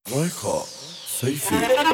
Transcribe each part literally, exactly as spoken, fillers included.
مایکا سیفی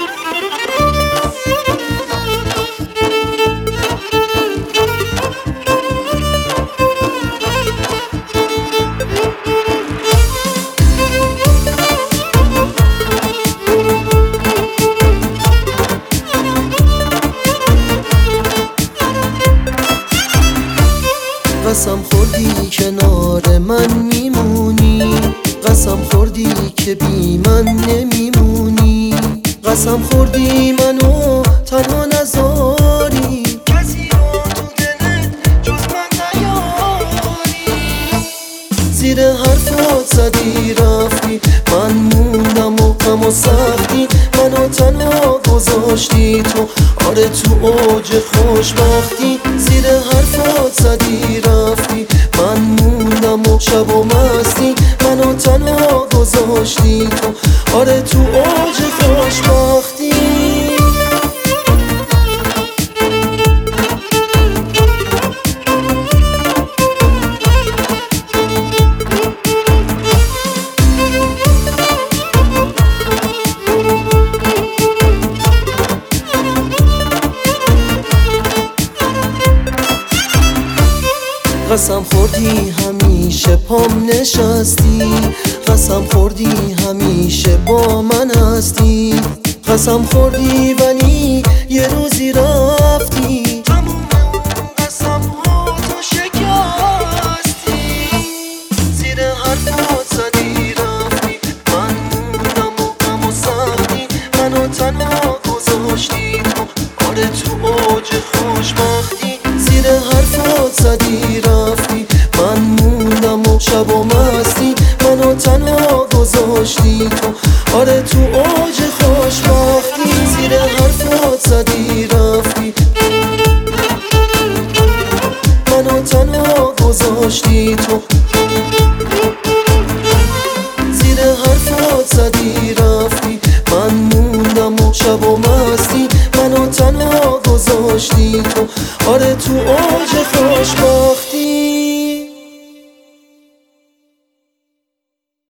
قسم خوردی کنار من میمونی، قسم خوردی که بی من نمیمونی، قسم خوردی منو تنها نذاری، کسی رو تو دلت جز من نیاری. زیر حرفات زدی رفتی، من موندم و غم و سختی منو تنها گذاشتی تو، آره تو اوج خوشبختی. زیر حرفات زدی رفتی، من موندم و شب و مستی منو تنها گذاشتی تو، آره تو اوج خوشبختی. قسم خوردی همیشه پام نشستی، قسم خوردی همیشه با من هستی، قسم خوردی ولی یه روزی رفتی، تموم اون قسم ها تو شکستی. زیر حرفات زدی رفتی، من موندم و غم و سختی منو تنها گذاشتی تو، آره تو اوج خوشبختی. زیر حرفات زدی رفتی، من موندم و شب و مستی منو تنها گذاشتی تو، آره تو اوج خوشبختی. زیر حرفات زدی رفتی، منو تنها گذاشتی تو، زیر حرفات زدی رفتی، من موندم و شب و مستی منو تنها گذاشتی